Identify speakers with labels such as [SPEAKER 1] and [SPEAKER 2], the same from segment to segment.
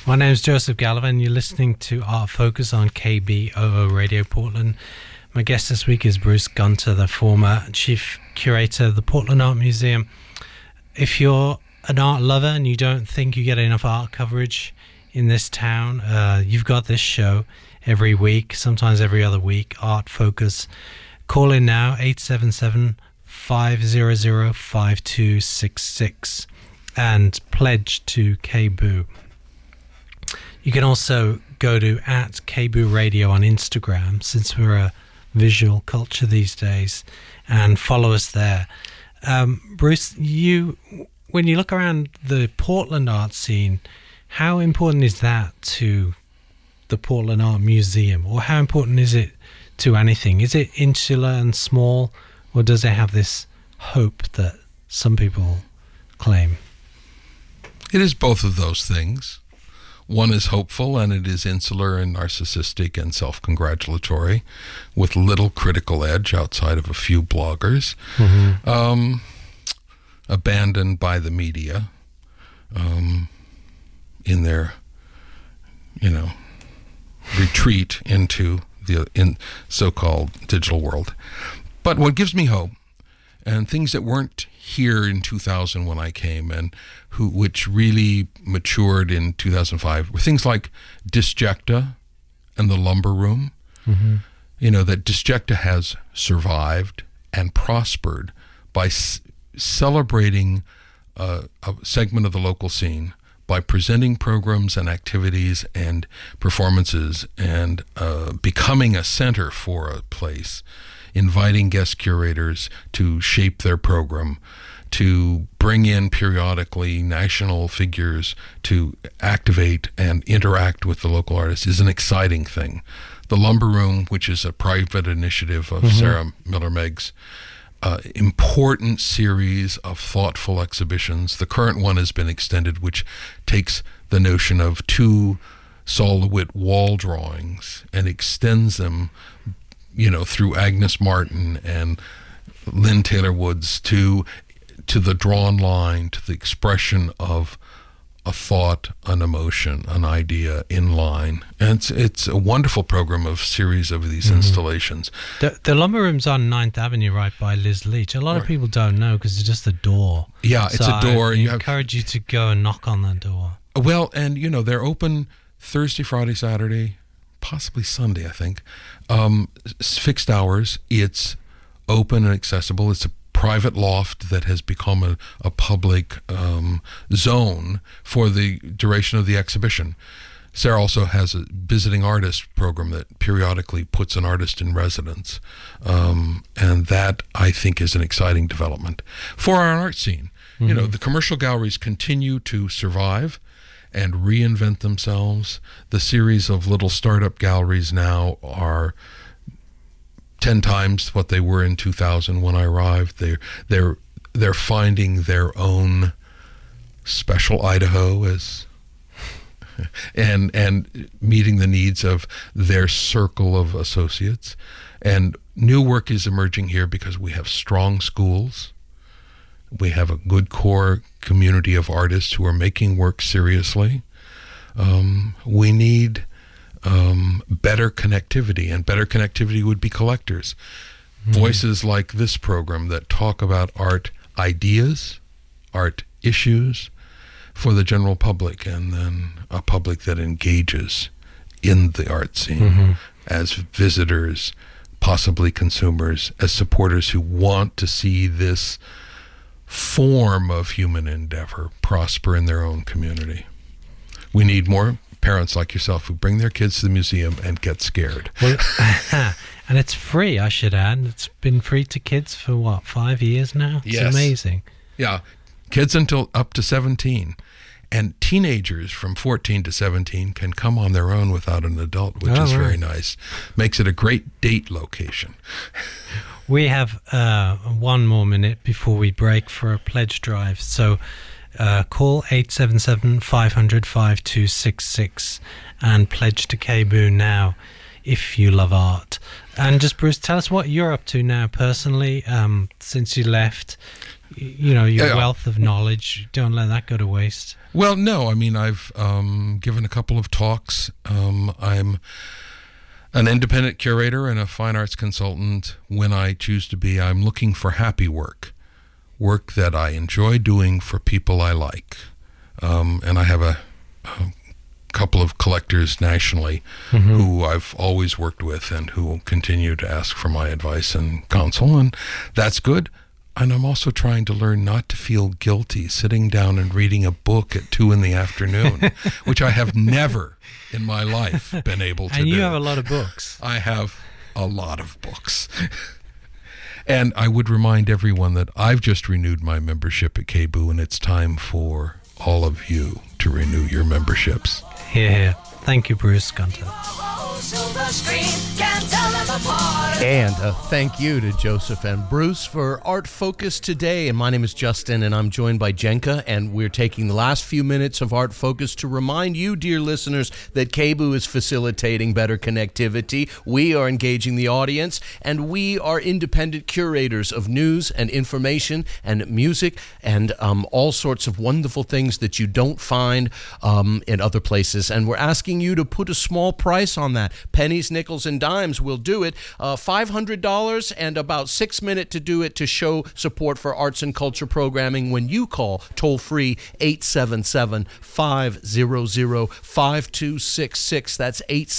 [SPEAKER 1] My name is Joseph Gallagher, and you're listening to Art Focus on KBOO Radio Portland. My guest this week is Bruce Gunter, the former chief curator of the Portland Art Museum. If you're an art lover and you don't think you get enough art coverage in this town, you've got this show every week, sometimes every other week, Art Focus. Call in now, 877-500-5266, and pledge to KBOO. You can also go to @KBOO Radio on Instagram, since we're a visual culture these days, and follow us there. Bruce, when you look around the Portland art scene, how important is that to the Portland Art Museum, or how important is it to anything? Is it insular and small, or does it have this hope that some people claim?
[SPEAKER 2] It is both of those things. One is hopeful, and it is insular and narcissistic and self-congratulatory, with little critical edge outside of a few bloggers, abandoned by the media in their, retreat into the so-called digital world. But what gives me hope, and things that weren't here in 2000 when I came, and which really matured in 2005, were things like Disjecta and the Lumber Room. That Disjecta has survived and prospered by celebrating a segment of the local scene, by presenting programs and activities and performances, and becoming a center for a place, inviting guest curators to shape their program, to bring in periodically national figures to activate and interact with the local artists, is an exciting thing. The Lumber Room, which is a private initiative of Sarah Miller-Meggs, important series of thoughtful exhibitions. The current one has been extended, which takes the notion of 2 Sol LeWitt wall drawings and extends them, through Agnes Martin and Lynn Taylor Woods to the drawn line, to the expression of a thought, an emotion, an idea in line. And it's a wonderful program of series of these installations.
[SPEAKER 1] The Lumber Room's on 9th Avenue, right by Liz Leach. A lot of people don't know because it's just a door.
[SPEAKER 2] Yeah, it's a door.
[SPEAKER 1] I encourage you to go and knock on that door.
[SPEAKER 2] Well, and they're open Thursday, Friday, Saturday, possibly Sunday, I think. Fixed hours. It's open and accessible. It's a private loft that has become a public zone for the duration of the exhibition. Sarah also has a visiting artist program that periodically puts an artist in residence, and that, I think, is an exciting development for our art scene. The commercial galleries continue to survive and reinvent themselves. The series of little startup galleries now are 10 times what they were in 2000 when I arrived. They're finding their own special Idaho and meeting the needs of their circle of associates. And new work is emerging here because we have strong schools. We have a good core community of artists who are making work seriously. We need better connectivity, and better connectivity would be collectors. Voices like this program that talk about art ideas, art issues for the general public, and then a public that engages in the art scene as visitors, possibly consumers, as supporters who want to see this form of human endeavor prosper in their own community. We need more parents like yourself who bring their kids to the museum and get scared.
[SPEAKER 1] Well, and it's free, I should add. It's been free to kids for 5 years now? It's amazing.
[SPEAKER 2] Yeah, kids until up to 17. And teenagers from 14 to 17 can come on their own without an adult, which is very nice. Makes it a great date location.
[SPEAKER 1] We have 1 more minute before we break for a pledge drive. So call 877-500-5266 and pledge to KBOO now if you love art. And just, Bruce, tell us what you're up to now personally since you left. your wealth of knowledge. Don't let that go to waste.
[SPEAKER 2] Well, no. I mean, I've given a couple of talks. I'm an independent curator and a fine arts consultant. When I choose to be, I'm looking for happy work that I enjoy doing for people I like. And I have a couple of collectors nationally who I've always worked with and who will continue to ask for my advice and counsel, and that's good. And I'm also trying to learn not to feel guilty sitting down and reading a book at 2 p.m, which I have never in my life been able to do.
[SPEAKER 1] And you have a lot of books.
[SPEAKER 2] I have a lot of books. And I would remind everyone that I've just renewed my membership at KBOO, and it's time for all of you to renew your memberships.
[SPEAKER 1] Here. Thank you, Bruce Gunter.
[SPEAKER 3] And a thank you to Joseph and Bruce for Art Focus today. And my name is Justin, and I'm joined by Jenka, and we're taking the last few minutes of Art Focus to remind you, dear listeners, that KBOO is facilitating better connectivity. We are engaging the audience, and we are independent curators of news and information and music and all sorts of wonderful things that you don't find in other places. And we're asking you to put a small price on that. Pennies, nickels, and dimes will do it. $500 and about 6 minutes to do it, to show support for arts and culture programming when you call toll-free 877-500-5266. That's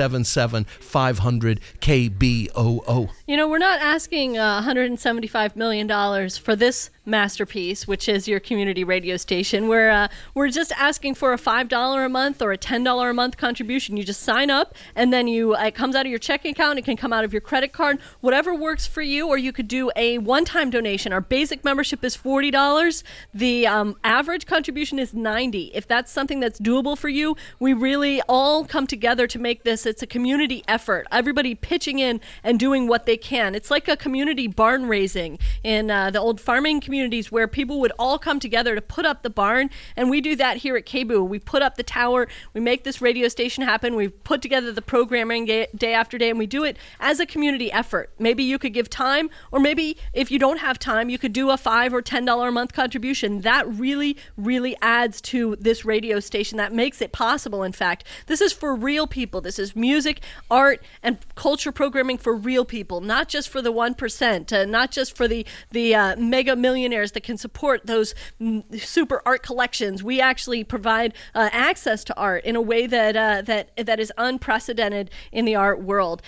[SPEAKER 3] 877-500-KBOO.
[SPEAKER 4] We're not asking $175 million for this masterpiece, which is your community radio station. We're just asking for a $5 a month or a $10 a month contribution. You just sign up, and then it comes out of your checking account. It can come out of your credit card, whatever works for you. Or you could do a one-time donation. Our basic membership is $40. The average contribution is $90. If that's something that's doable for you, we really all come together to make this. It's a community effort. Everybody pitching in and doing what they can. It's like a community barn raising in the old farming communities, where people would all come together to put up the barn, and we do that here at KBOO. We put up the tower, we make this radio station happen, we put together the programming day after day, and we do it as a community effort. Maybe you could give time, or maybe if you don't have time, you could do a $5 or $10 a month contribution. That really, really adds to this radio station. That makes it possible, in fact. This is for real people. This is music, art, and culture programming for real people, not just for the 1%, not just for the mega millionaires that can support those super art collections. We actually provide access to art in a way that is unprecedented in the art world.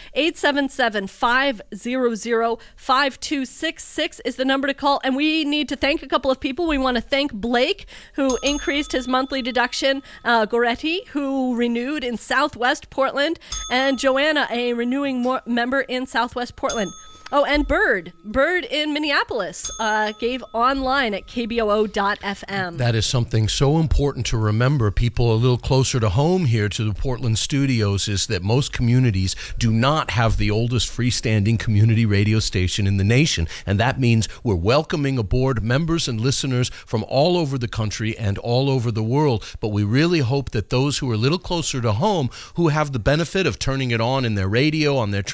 [SPEAKER 4] 877-500-5266 is the number to call, and we need to thank a couple of people. We want to thank Blake, who increased his monthly deduction, Goretti, who renewed in Southwest Portland, and Joanna, a renewing member in Southwest Portland. Oh, and Bird in Minneapolis gave online at kboo.fm.
[SPEAKER 3] That is something so important to remember. People a little closer to home here to the Portland studios is that most communities do not have the oldest freestanding community radio station in the nation. And that means we're welcoming aboard members and listeners from all over the country and all over the world. But we really hope that those who are a little closer to home, who have the benefit of turning it on in their radio, on their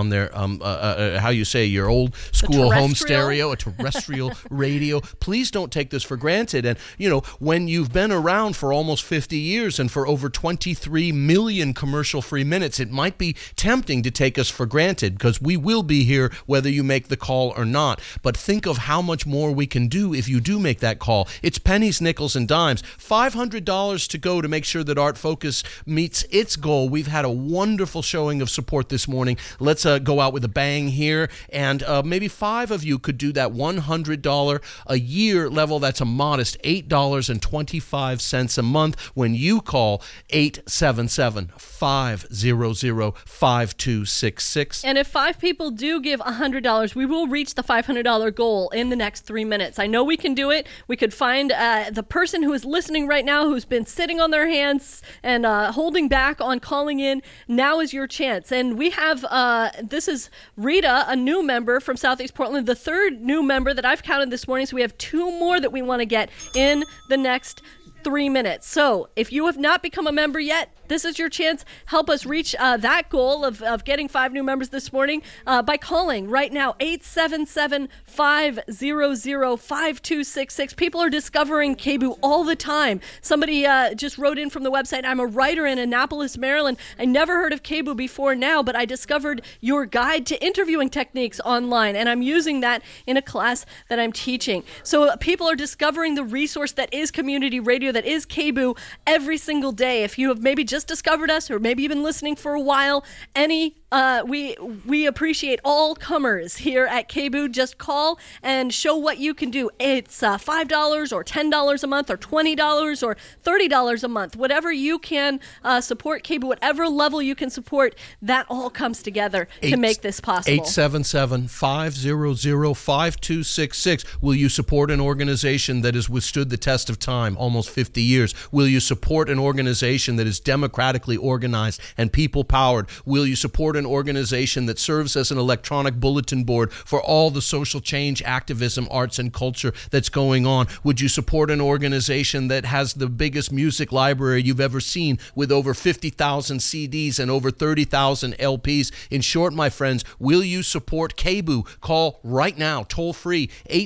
[SPEAKER 3] your old school home stereo, a terrestrial radio. Please don't take this for granted. And, when you've been around for almost 50 years and for over 23 million commercial-free minutes, it might be tempting to take us for granted, because we will be here whether you make the call or not. But think of how much more we can do if you do make that call. It's pennies, nickels, and dimes. $500 to go to make sure that Art Focus meets its goal. We've had a wonderful showing of support this morning. Let's go out with a bang here. And maybe 5 of you could do that $100 a year level. That's a modest $8.25 a month when you call 877-500-5266.
[SPEAKER 4] And if 5 people do give $100, we will reach the $500 goal in the next 3 minutes. I know we can do it. We could find the person who is listening right now who's been sitting on their hands and holding back on calling in. Now is your chance. And we have, this is Rita, a new member from Southeast Portland, the 3rd new member that I've counted this morning. So we have 2 more that we want to get in the next 3 minutes. So if you have not become a member yet, this is your chance. Help us reach that goal of getting 5 new members this morning by calling right now, 877-500-5266. People are discovering KBOO all the time. Somebody just wrote in from the website, I'm a writer in Annapolis, Maryland. I never heard of KBOO before now, but I discovered your guide to interviewing techniques online, and I'm using that in a class that I'm teaching. So people are discovering the resource that is community radio, that is KBOO, every single day. If you have maybe just discovered us, or maybe you've been listening for a while, we appreciate all comers here at KBOO. Just call and show what you can do. It's $5 or $10 a month or $20 or $30 a month. Whatever you can support KBOO, whatever level you can support, that all comes together to make this possible.
[SPEAKER 3] 877-500-5266. Will you support an organization that has withstood the test of time, almost 50 years? Will you support an organization that is democratically organized and people-powered? Will you support an organization that serves as an electronic bulletin board for all the social change, activism, arts, and culture that's going on? Would you support an organization that has the biggest music library you've ever seen, with over 50,000 CDs and over 30,000 LPs? In short, my friends, will you support KBOO? Call right now, toll free,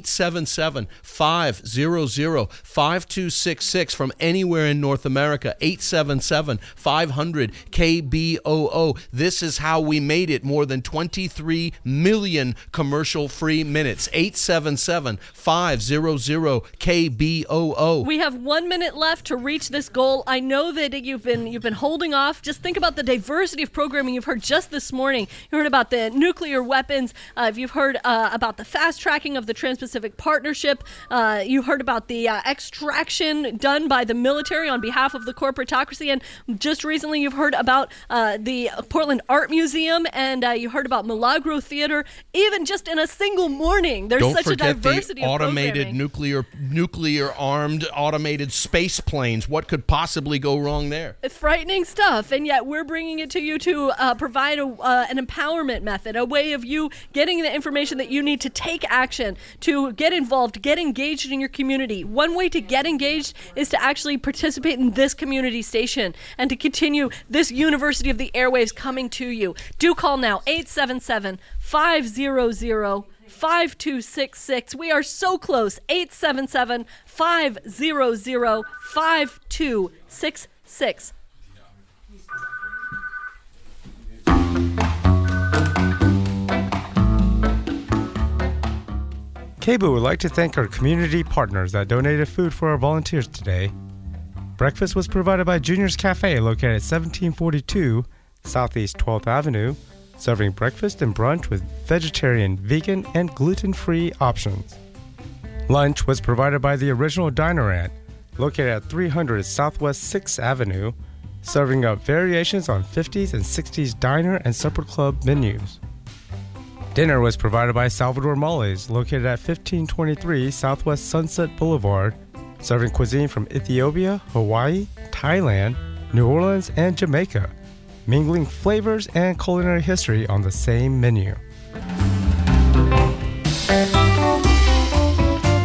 [SPEAKER 3] 877-500-5266 from anywhere in North America, 877-500-KBOO. This is how we made it more than 23 million commercial-free minutes. 877-500-KBOO.
[SPEAKER 4] We have 1 minute left to reach this goal. I know that you've been holding off. Just think about the diversity of programming you've heard just this morning. You heard about the nuclear weapons. You've heard about the fast tracking of the Trans-Pacific Partnership. You heard about the extraction done by the military on behalf of the corporatocracy. And just recently you've heard about the Portland Art Museum, and you heard about Milagro Theater. Even just in a single morning, there's such a diversity of
[SPEAKER 3] automated nuclear-armed automated space planes. What could possibly go wrong there?
[SPEAKER 4] Frightening stuff, and yet we're bringing it to you to provide an empowerment method, a way of you getting the information that you need to take action, to get involved, get engaged in your community. One way to get engaged is to actually participate in this community station and to continue this University of the Airwaves coming to you. Do call now, 877-500-5266. We are so close. 877-500-5266.
[SPEAKER 5] KBOO would like to thank our community partners that donated food for our volunteers today. Breakfast was provided by Junior's Cafe, located at 1742 Southeast 12th Avenue, serving breakfast and brunch with vegetarian, vegan, and gluten-free options. Lunch was provided by the Original Diner Ant, located at 300 Southwest 6th Avenue, serving up variations on 50s and 60s diner and supper club menus. Dinner was provided by Salvador Moles, located at 1523 Southwest Sunset Boulevard, serving cuisine from Ethiopia, Hawaii, Thailand, New Orleans, and Jamaica, mingling flavors and culinary history on the same menu.